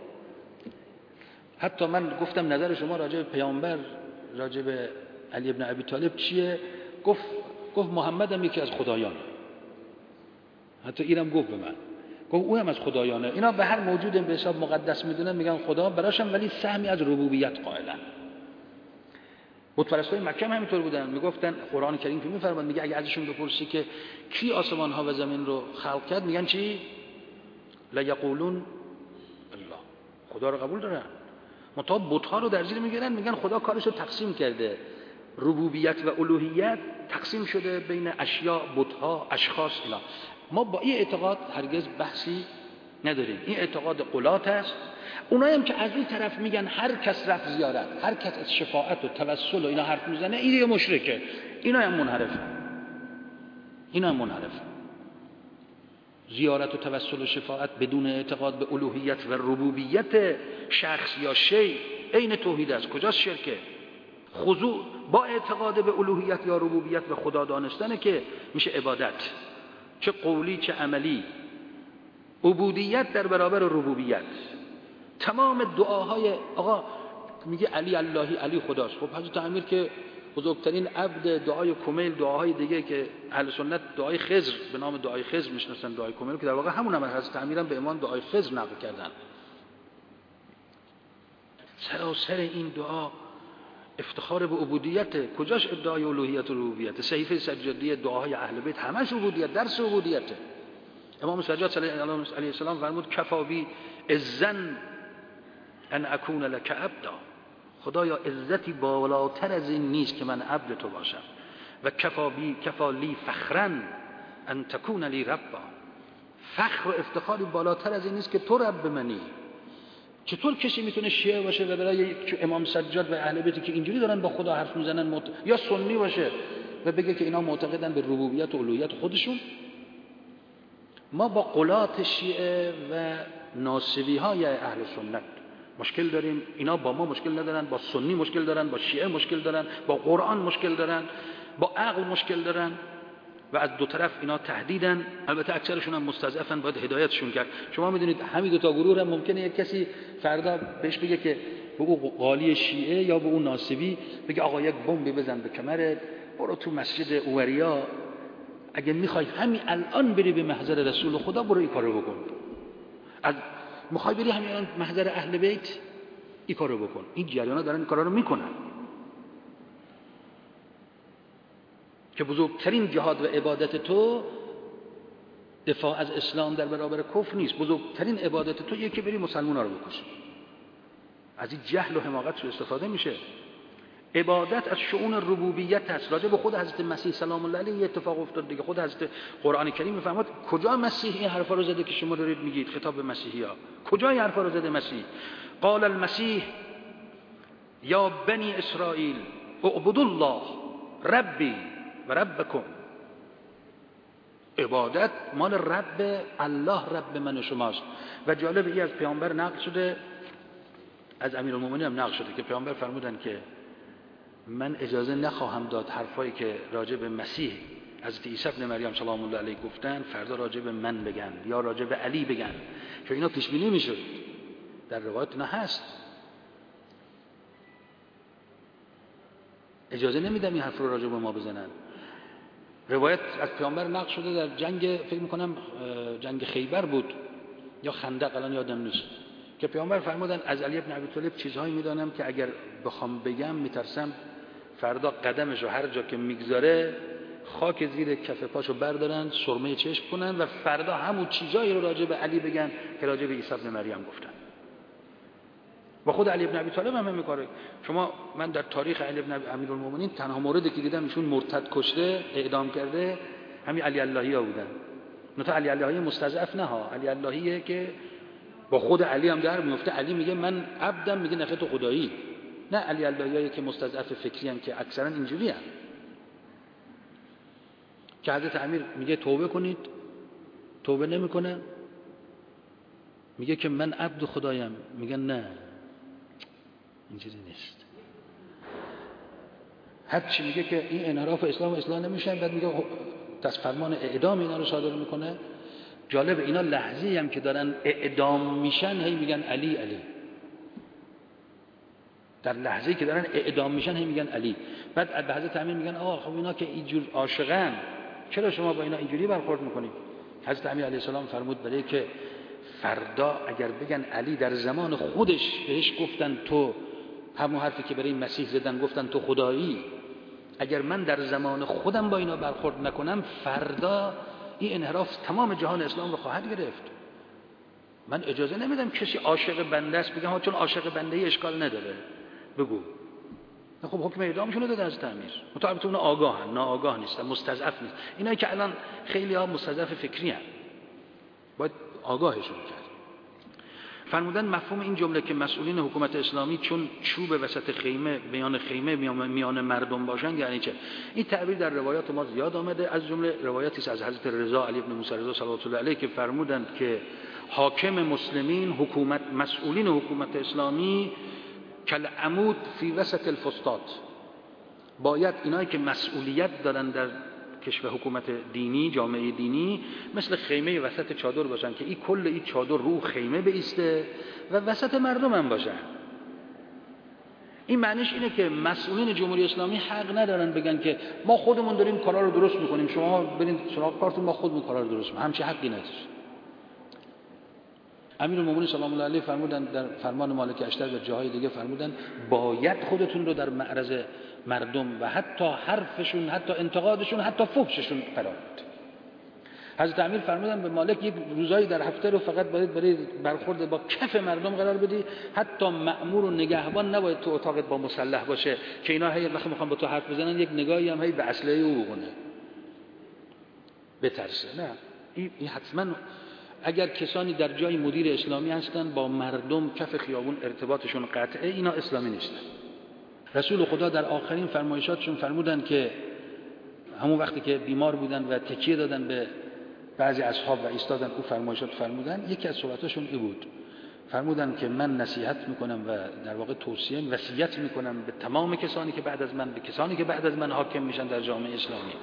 Speaker 2: حتی من گفتم نظر شما راجع به پیامبر، راجع به علی ابن ابی طالب چیه؟ گفت محمد هم یکی از خدایانه. حتی اینم گفت به من، گفت اونم از خدایانه. اینا به هر موجود به حساب مقدس میدونن، میگن خدا براشم، ولی سهمی از ربوبیت قائلن. بت پرستای مکه هم همینطور بودن، میگفتن قرآن کریم که میفرماد، میگه اگه ازشون بپرسی که کی آسمان ها و زمین رو خلق کرد، میگن چی؟ لا یقولون الله، خدا رو قبول دارن. منتها بت ها رو در زیر میگیرن، میگن خدا کارش رو تقسیم کرده، ربوبیت و الوهیت تقسیم شده بین اشیاء، بت ها، اشخاص. اینا ما با این اعتقاد هرگز بحثی نداریم، این اعتقاد غلات است. اونایی هم که از این طرف میگن هر کس رفت زیارت، هر کس از شفاعت و توسل و اینا حرف میزنه، این یه مشرکه. اینا هم منحرفه. زیارت و توسل و شفاعت بدون اعتقاد به الوهیت و ربوبیت شخص یا شی عین توحید است. کجاست شرکه؟ خضوع با اعتقاد به الوهیت یا ربوبیت و خدا دانستنه که میشه عبادت، چه قولی چه عملی. عبودیت در برابر ربوبیت. تمام دعاهای آقا میگه علی اللهی، علی خداست. خب حضرت امیر که بزرگترین عبد دعای کمیل، دعاهای دیگه که اهل سنت دعای خضر به نام دعای خضر میشناسن، دعای کمیل که در واقع همون هم حضرت امیرم به عنوان دعای خضر نقل کردن. سراسر این دعا افتخار به عبودیت. کجاش ادعای الوهیت و ربوبیت؟ صحیفه سجادی دعاهای اهل بیت همش عبودیت، درس عبودیته. امام سجاد علیه السلام فرمود کفا بی اذن ان اکون لک عبدا، خدایا عزتی بالاتر از این نیست که من عبد تو باشم. و کفا لی فخرا ان تکون لی ربا، فخر و افتخاری بالاتر از این نیست که تو رب منی. چطور کسی میتونه شیعه باشه و برای امام سجاد و اهل بیتی که اینجوری دارن با خدا حرف میزنن یا سنی باشه و بگه که اینا معتقدن به ربوبیت و الوهیت خودشون؟ ما با غلات شیعه و ناصبی های اهل سنت مشکل داریم. اینا با ما مشکل ندارن، با سنی مشکل دارن، با شیعه مشکل دارن، با قرآن مشکل دارن، با عقل مشکل دارن و از دو طرف اینا تهدیدن. البته اکثرشون هم مستضعفن، باید هدایتشون کرد. شما میدونید همین دو تا گروه هم ممکنه یک کسی فردا بهش بگه که به او قالی شیعه یا به اون ناصبی بگه آقا یک بمب بزن به کمرت، برو تو مسجد اوریا، اگه میخوای همین الان بری به محضر رسول خدا برو این کارو بکن. از میخوای بری همین الان محضر اهل بیت این کارو بکن. این جریانا دارن این کارا رو میکنن که بزرگترین جهاد و عبادت تو دفاع از اسلام در برابر کفر نیست. بزرگترین عبادت تو یکی بری مسلمونا رو بکشی. از این جهل و حماقت سوء استفاده میشه. عبادت از شؤون ربوبیت هست. راجع به خود حضرت مسیح سلام الله علیه اتفاق افتاد دیگه. خود حضرت قرآن کریم میفرماد کجا مسیح این حرفا رو زده که شما دارید میگید؟ خطاب به مسیحی‌ها. کجا این حرفا رو زده مسیح؟ قال المسیح یا بنی اسرائیل اعبدوا الله ربی و ربکم. عبادت مال رب الله، رب من و شماست. و جالب این از پیامبر نقل شده، از امیرالمومنین هم نقل شده که پیامبر فرمودن که من اجازه نخواهم داد حرفایی که راجع به مسیح حضرت عیسی ابن مریم سلام الله علیه گفتن فردا راجع به من بگن یا راجع به علی بگن، چون اینا پیش بینی میشد. در روایت نه هست. اجازه نمیدم این حرف رو راجع به ما بزنن. روایت از پیامبر نقل شده در جنگ، فکر میکنم جنگ خیبر بود یا خندق، الان یادم نیست، که پیامبر فرمودن از علی ابن ابی طالب چیزهایی میدانم که اگر بخوام بگم میترسم فردا قدمشو هر جا که میگذاره خاک زیر کف پاشو بردارن، سرمه چشم کنن و فردا همون چیزایی رو راجع به علی بگن که راجع به عیسی ابن مریم گفتن. و خود علی ابن ابی طالب هم همین کاره. من در تاریخ علی ابن امیرالمومنین تنها موردی که دیدم ایشون مرتد کشته، اعدام کرده، همین علی اللهی ها بودن. نه علی اللهی مستضعف نه ها، علی اللهیه که با خود علی هم در میفته. علی میگه من عبدم، میگه نخه تو خدایی. نه علی اللهیایی که مستضعف فکری ان که اکثرا اینجوری ان. که حضرت امیر میگه توبه کنید، توبه نمیکنه، میگه که من عبد خدایم، میگه نه اینجوری نیست. هرچی میگه که این انحراف اسلام اصلاح نمیشن، بعد میگه فرمان اعدام اینا رو صادر میکنه. جالب اینا لحظه‌ای هم که دارن اعدام میشن هی میگن علی علی. در لحظه‌ای که دارن اعدام میشن هی میگن علی. بعد به حضرت امیر میگن آقا خب اینا که اینجور عاشقن، چرا شما با اینا اینجوری برخورد میکنید؟ حضرت امیر علیه السلام فرمود برای که فردا اگر بگن علی، در زمان خودش بهش گفتن تو، همون حرفی که برای مسیح زدن گفتن تو خدایی، اگر من در زمان خودم با اینا برخورد نکنم، فردا این انحراف تمام جهان اسلام رو خواهد گرفت. من اجازه نمیدم کسی عاشق بنده است بگم ها چون عاشق بنده ای اشکال نداره بگو. خب حکم اعدامشون رو داده از امیر. مطابق اون آگاهن، ناآگاه نیستن، مستضعف نیست. اینایی که الان خیلی ها مستضعف فکری هستند، باید آگاهشون کرد. فرمودن مفهوم این جمله که مسئولین حکومت اسلامی چون چوب وسط خیمه، میان مردم باشند یعنی چه؟ این تعبیر در روایات ما زیاد آمده، از جمله روایاتی است از حضرت رضا علی بن موسی رضا صلوات الله علیه که فرمودند که حاکم مسلمین، مسئولین حکومت اسلامی کل عمود فی وسط الفسطاط، باید اینایی که مسئولیت دارن در کشور حکومت دینی، جامعه دینی، مثل خیمه وسط چادر باشن که این کل این چادر رو خیمه بایسته و وسط مردم هم باشن. این معنیش اینه که مسئولین جمهوری اسلامی حق ندارن بگن که ما خودمون داریم کارا رو درست میکنیم، شما برید سراغ کارتون، ما خودمون کارا رو درست میکنیم. همچین حقی نداره. امیرالمومنین سلام الله علیه فرمودن در فرمان مالک اشتر و جاهای دیگه فرمودن باید خودتون رو در معرض مردم و حتی حرفشون، حتی انتقادشون، حتی فحششون قرار بدید. حضرت امیر فرمودن به مالک یک روزایی در هفته رو فقط باید برای برخورد با کف مردم قرار بدی، حتی مأمور و نگهبان نباید تو اتاقت با مسلح باشه که اینا هی وقتی میخوان با تو حرف بزنن یک نگاهی هم هی به اسلحه او بکنه بترسه. نه این حتما اگر کسانی در جای مدیر اسلامی هستن با مردم کف خیابون ارتباطشون قطعه، اینا اسلامی نیستن. رسول خدا در آخرین فرمایشاتشون فرمودن که همون وقتی که بیمار بودن و تکیه دادن به بعضی اصحاب و ایستادن او فرمایشات فرمودن، یکی از صحبتاشون این بود، فرمودن که من نصیحت میکنم و در واقع توصیه وصیت میکنم به تمام کسانی که بعد از من، به کسانی که بعد از من حاکم میشن در جامعه اسلامی،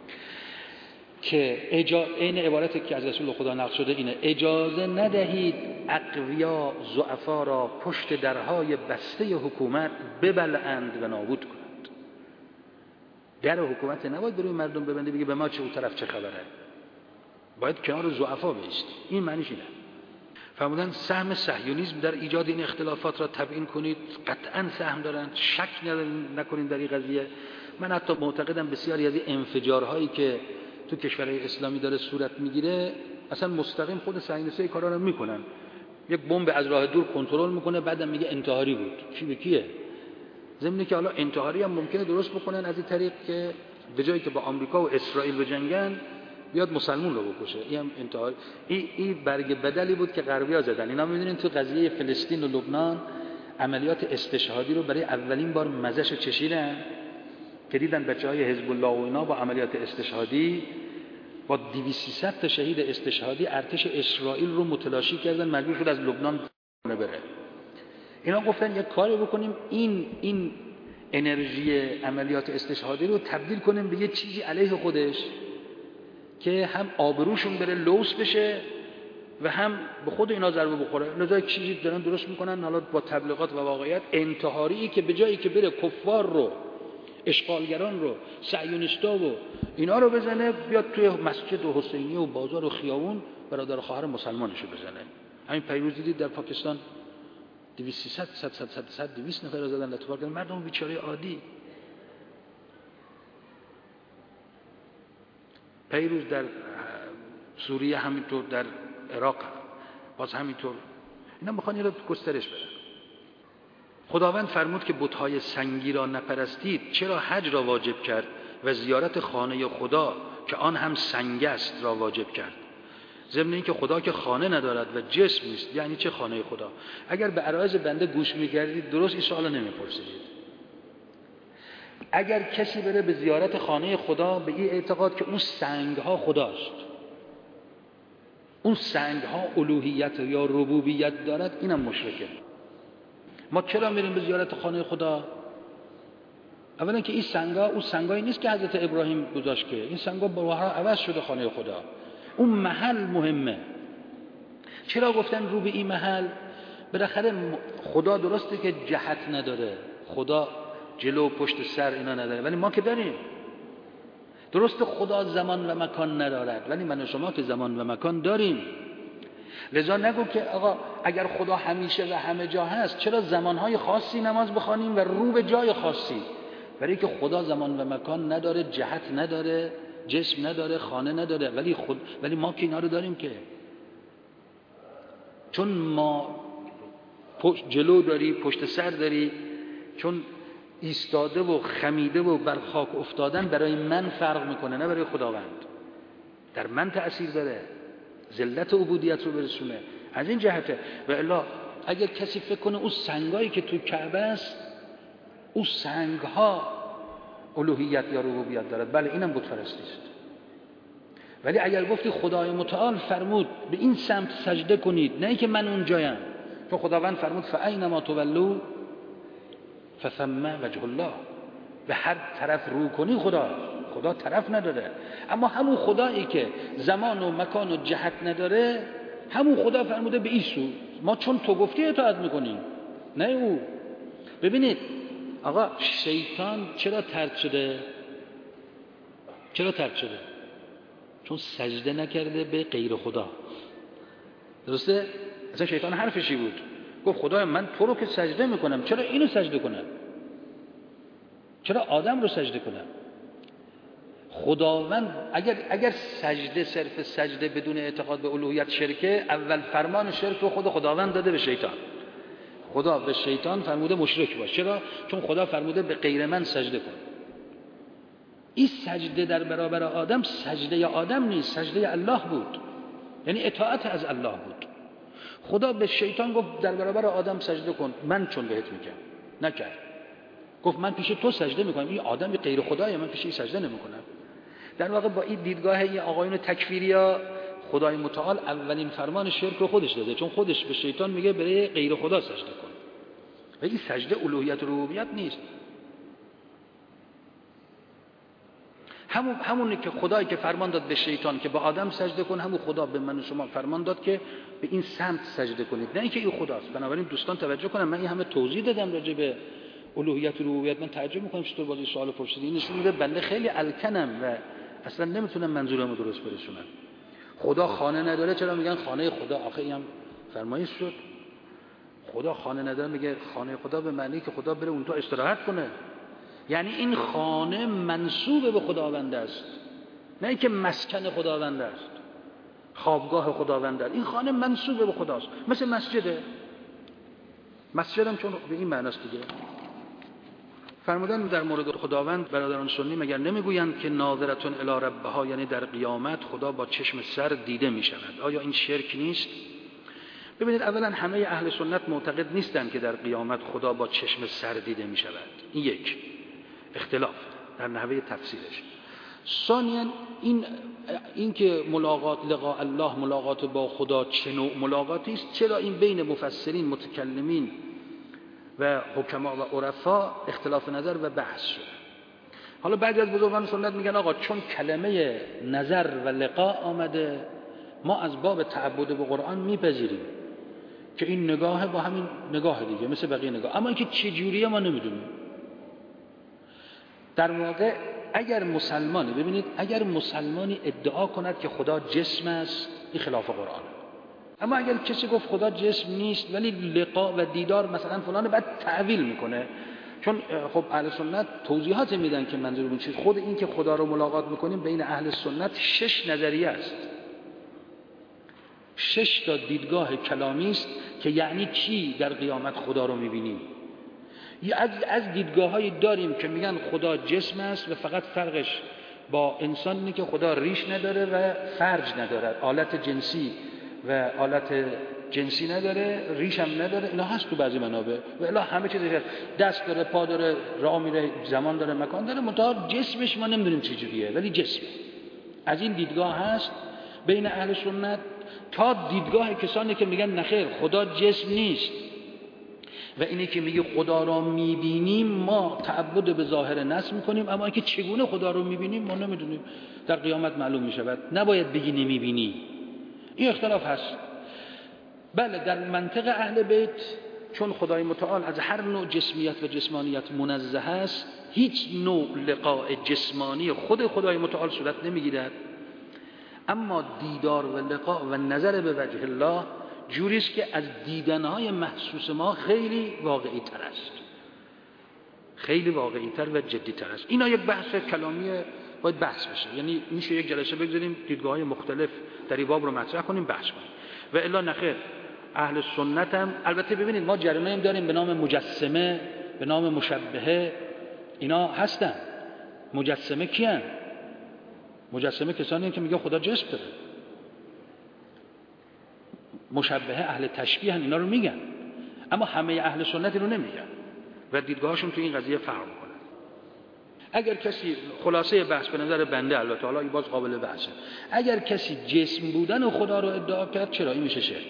Speaker 2: که این عبارتی که از رسول خدا نقل شده اینه: اجازه ندهید اقویا ضعفا را پشت درهای بسته حکومت ببلعند و نابود کنند. در حکومت نباید بروی مردم ببنده بگه به ما چه اون طرف چه خبره، باید کنار ضعفا بایستی. این معنیش اینه. فرمودن سهم صهیونیسم در ایجاد این اختلافات را تبیین کنید. قطعا سهم دارن، شک نکنید در این قضیه. من حتی معتقدم بسیاری از این انفجارهایی که تو کشورهای اسلامی داره صورت میگیره اصلا مستقیم خود صهیونیست‌ها کارا رو میکنن. یک بمب از راه دور کنترل میکنه، بعدم میگه انتحاری بود. کی به کیه؟ ضمن که حالا انتحاری هم ممکنه درست بکنن از این طریق که به جایی که با آمریکا و اسرائیل بجنگن بیاد مسلمون رو بکشه. این هم انتحاری. این برگ بدلی بود که غربی‌ها زدن. اینا می‌بینین تو قضیه فلسطین و لبنان عملیات استشهادی رو برای اولین بار مزه‌شو چشیدن که دیدن بچه‌های حزب الله و اینا با عملیات استشهادی با 200 تا شهید استشهادی ارتش اسرائیل رو متلاشی کردن، مجبور شد از لبنان بره. اینا گفتن یک کاری بکنیم این انرژی عملیات استشهادی رو تبدیل کنیم به یه چیزی علیه خودش که هم آبروشون بره لوث بشه و هم به خود اینا ضربه بخوره. لذا چیزی دارن درست میکنن حالا با تبلیغات و واقعیت انتحاری که به جایی که بره کفار رو، اشغالگران رو، صهیونیستا و اینا رو بزنه، بیاد توی مسجد و حسینیه و بازار و خیابون برادر خواهر مسلمانشو بزنه. همین پیروز دیدید در پاکستان 200 نفر رو زدن لطفا کردن، مردم بیچاره عادی. پیروز در سوریه همینطور، در عراق باز همینطور. اینا میخوان این رو گسترش بدن. خداوند فرمود که بت‌های سنگی را نپرستید، چرا حج را واجب کرد و زیارت خانه خدا که آن هم سنگ است را واجب کرد؟ ضمن اینکه خدا که خانه ندارد و جسم نیست، یعنی چه خانه خدا؟ اگر به عرایض بنده گوش می‌کردید درست این سوالو نمی‌پرسیدید. اگر کسی بره به زیارت خانه خدا به این اعتقاد که اون سنگ‌ها خداست، اون سنگ‌ها الوهیت یا ربوبیت دارد، اینم مشرکه. ما چرا میریم به زیارت خانه خدا؟ اولا که این سنگ‌ها اون سنگایی نیست که حضرت ابراهیم گذاشت، که این سنگ‌ها بارها عوض شده خانه خدا. اون محل مهمه. چرا گفتن رو به این محل؟ بالاخره خدا درسته که جهت نداره، خدا جلو پشت سر اینا نداره، ولی ما که داریم. درسته خدا زمان و مکان ندارد، ولی من و شما که زمان و مکان داریم. لذا نگو که آقا اگر خدا همیشه و همه جا هست چرا زمانهای خاصی نماز بخوانیم و رو به جای خاصی؟ برای که خدا زمان و مکان نداره، جهت نداره، جسم نداره، خانه نداره، ولی ما که اینا رو داریم. که چون ما جلو داری، پشت سر داری، چون ایستاده و خمیده و بر خاک افتادن برای من فرق میکنه، نه برای خداوند. در من تأثیر داره، ذلت عبودیت رو برسونه. از این جهته. و الا اگر کسی فکر کنه اون سنگایی که تو کعبه است، اون سنگها الوهیت یا ربوبیت دارد، بله اینم بت پرستی است. ولی اگر گفتی خدای متعال فرمود به این سمت سجده کنید، نه اینکه من اونجایم، چون خداوند فرمود فاینما تولوا فثم وجه الله، به هر طرف رو کنی خدا طرف نداره. اما همون خدایی که زمان و مکان و جهت نداره، همون خدا فرموده به این سو، ما چون تو گفتی اطاعت میکنیم، نه او. ببینید آقا شیطان چرا طرد شده؟ چون سجده نکرده به غیر خدا. درسته؟ اصلا شیطان حرفشی بود، گفت خدای من تو رو که سجده میکنم، چرا اینو سجده کنم؟ چرا آدم رو سجده کنم؟ خداوند اگر سجده صرف سجده بدون اعتقاد به الوهیت شرکه، اول فرمان شرک رو خداوند داده به شیطان. خدا به شیطان فرموده مشرک باش. چرا؟ چون خدا فرموده به غیر من سجده کن. این سجده در برابر آدم سجده آدم نیست، سجده الله بود، یعنی اطاعت از الله بود. خدا به شیطان گفت در برابر آدم سجده کن، من چون بهت میگم نکرد، گفت من پیش تو سجده میکنم، این آدم غیر خدایه، من پیش این سجده نمیکنم. در واقع با این دیدگاه این آقایون تکفیریا، خدای متعال اولین فرمان شرک رو خودش داده، چون خودش به شیطان میگه برای غیر خدا سجده کن. و این سجده الوهیت و ربوبیت نیست. همونی که خدایی که فرمان داد به شیطان که به آدم سجده کن، همون خدا به من و شما فرمان داد که به این سمت سجده کنید، نه اینکه این خداست. بنابراین دوستان توجه کنن، من این همه توضیح دادم راجع به الوهیت و ربوبیت. من تعجب میکنم چطور باز این سوال پرسیدید. این نشون میده بنده خیلی الکنم و اصلا نمیتونم منظورمو درست برسونم. خدا خانه نداره، چرا میگن خانه خدا؟ آخه این هم فرمایش شد. خدا خانه نداره، میگه خانه خدا به معنی که خدا بره اونجا استراحت کنه. یعنی این خانه منسوب به خداوند است، نه اینکه مسکن خداوند است، خوابگاه خداوند است. این خانه منسوب به خداست، مثل مسجده. مسجدم چون به این معنی است دیگه. فرمودن در مورد خداوند برادران سنی مگر نمیگویند که ناظرتون الی ربها، یعنی در قیامت خدا با چشم سر دیده می شود؟ آیا این شرک نیست؟ ببینید اولا همه اهل سنت معتقد نیستند که در قیامت خدا با چشم سر دیده می شود. این یک اختلاف در نحوه تفسیرش. ثانیاً این که ملاقات لقاء الله، ملاقات با خدا چه نوع ملاقاتی است؟ چرا این بین مفسرین، متکلمین و حکما و عرفا اختلاف نظر و بحث شده. حالا بعضی از بزرگان سنت میگن آقا چون کلمه نظر و لقاء آمده، ما از باب تعبد به قرآن میپذیریم که این نگاه با همین نگاه دیگه مثل بقیه نگاه، اما اینکه چه جوریه ما نمیدونیم. در واقع اگر مسلمانی، ببینید اگر مسلمانی ادعا کند که خدا جسم است، این خلاف قرآن. اما اگر کسی گفت خدا جسم نیست ولی لقا و دیدار مثلا فلانه، بعد تعویل میکنه چون خب اهل سنت توضیحات میدن که منظور اون چیز. خود این که خدا رو ملاقات میکنیم بین اهل سنت 6 نظریه است، 6 تا دیدگاه کلامی است که یعنی چی در قیامت خدا رو میبینیم. از دیدگاه‌هایی داریم که میگن خدا جسم است و فقط فرقش با انسان اینه که خدا ریش نداره و فرج نداره، آلت جنسی و آلت جنسی نداره، ریش هم نداره. اینا هست تو بعضی منابع و الا همه چیزش هست. دست داره، پا داره، راه میره، زمان داره، مکان داره، منتها جسمش ما نمیدونیم چه جوریه، ولی جسمه. از این دیدگاه هست بین اهل سنت تا دیدگاه کسانی که میگن نخیر خدا جسم نیست و اینی که میگه خدا رو میبینیم ما تعبد به ظاهر نص میکنیم، اما اینکه چگونه خدا رو میبینیم ما نمیدونیم، در قیامت معلوم میشود. نباید بگی نمیبینی. این اختلاف هست. بله در منطق اهل بیت چون خدای متعال از هر نوع جسمیت و جسمانیت منزه است، هیچ نوع لقاء جسمانی خود خدای متعال صورت نمیگیرد، اما دیدار و لقاء و نظر به وجه الله جوری است که از دیدنهای محسوس ما خیلی واقعی تر است، خیلی واقعی تر و جدی تر است. اینا یک بحث کلامی باید بحث بشه، یعنی میشه یک جلسه بگذاریم دیدگاه‌های مختلف در این باب رو مطرح کنیم، بحث کنیم. و الا نخیر اهل سنت هم البته ببینید ما جریانی داریم به نام مجسمه، به نام مشبهه، اینا هستن. مجسمه کیان؟ مجسمه کسانی که میگه خدا جسم داره. مشبهه اهل تشبیه اینا رو میگن، اما همه اهل سنت رو نمیگن و دیدگاهشون تو این قضیه فرق میکنه. اگر کسی خلاصه بحث به نظر بنده، البته حالا این باز قابل بحثه، اگر کسی جسم بودن خدا رو ادعا کرد چرا این میشه شرک،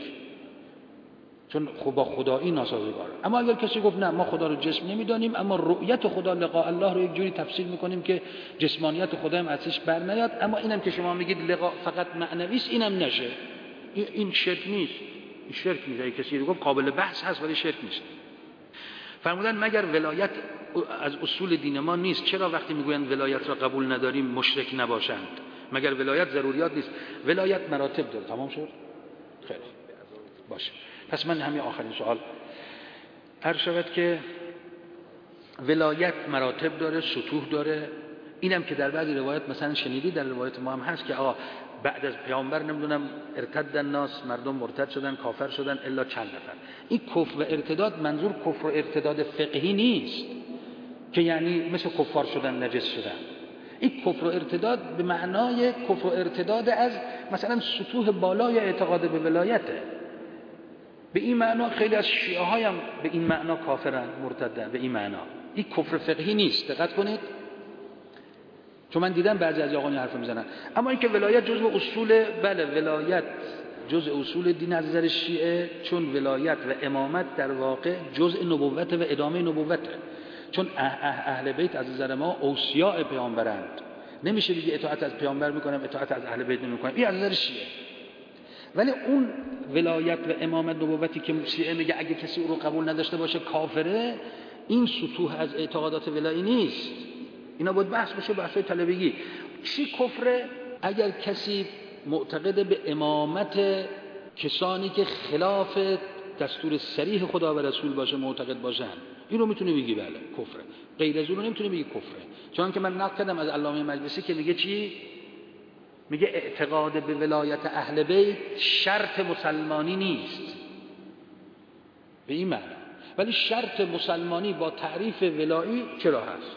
Speaker 2: چون با خدایی ناسازگاره. اما اگر کسی گفت نه ما خدا رو جسم نمیدانیم اما رؤیت خدا لقاء الله رو یک جوری تفسیر میکنیم که جسمانیت خدا هم ازش بر نیاد، اما اینم که شما میگید لقاء فقط معنوی است، اینم نشه، این شرک نیست. این شرک نیست. اگه کسی رو گفت قابل بحث هست ولی شرک نیست. فرمودن مگر ولایت از اصول دین ما نیست؟ چرا وقتی میگویند ولایت را قبول نداریم مشرک نباشند؟ مگر ولایت ضروریات نیست؟ ولایت مراتب داره. تمام شد؟ خیلی باشه. پس من همین آخرین سوال عرض شود که ولایت مراتب داره، سطوح داره. اینم که در بعضی روایت مثلا شنیدی در روایت ما هم هست که آقا بعد از پیامبر نمیدونم ارتد الناس، مردم مرتد شدن، کافر شدن الا چند نفر. این کفر و ارتداد منظور کفر و ارتداد فقهی نیست که یعنی مثل کفار شدن، نجس شدن. این کفر و ارتداد به معنای کفر و ارتداد از مثلا سطوح بالای اعتقاد به ولایته. به این معنا خیلی از شیعه های هم به این معنا کافرن، مرتدن. به این معنا این کفر فقهی نیست. دقت کنید، چون من دیدم بعضی از آقایون حرف میزنن. اما اینکه ولایت جزء اصول، بله ولایت جزء اصول دین از نظر شیعه، چون ولایت و امامت در واقع جزء نبوت و ادامه نبوته. چون اهل بیت از نظر ما اوصیاء پیامبرند. نمیشه بگی اطاعت از پیامبر میکنم اطاعت از اهل بیت نمیکنم. این از نظر شیعه. ولی اون ولایت و امامت نبوتی که شیعه میگه اگه کسی او رو قبول نداشته باشه کافره، این سطوح از اعتقادات ولایی نیست. اینا باید بحث بشه، بحثای طلبگی. چی کفره؟ اگر کسی معتقد به امامت کسانی که خلاف دستور صریح خدا و رسول باشه معتقد باشن، این رو میتونه بگی بله کفره. غیر از اون رو نمیتونه بگی کفره. چون که من نقل کردم از علامه مجلسی که میگه چی؟ میگه اعتقاد به ولایت اهل بیت شرط مسلمانی نیست. به این معنی. ولی شرط مسلمانی با تعریف ولایی چرا هست؟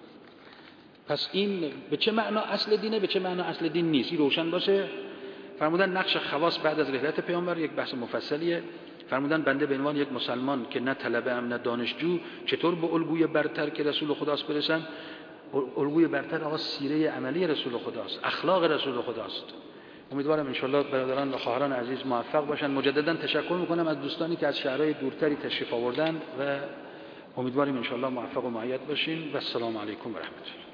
Speaker 2: پس این به چه معنا اصل دینه، به چه معنا اصل دین نیست؟ این روشن باشه. فرمودن نقش خواص بعد از رحلت پیامبر یک بحث مفصلیه. فرمودن بنده به عنوان یک مسلمان که نه طلبه ام نه دانشجو چطور به الگوی برتر که رسول خداست برسم؟ الگوی برتر آقا سیره عملی رسول خداست، اخلاق رسول خداست. امیدوارم ان شاء الله برادران و خواهران عزیز موفق باشن. مجددا تشکر میکنم از دوستانی که از شهرهای دورتری تشریف آوردن و امیدواریم ان شاء الله موفق و مؤید باشین و السلام علیکم و رحمت الله.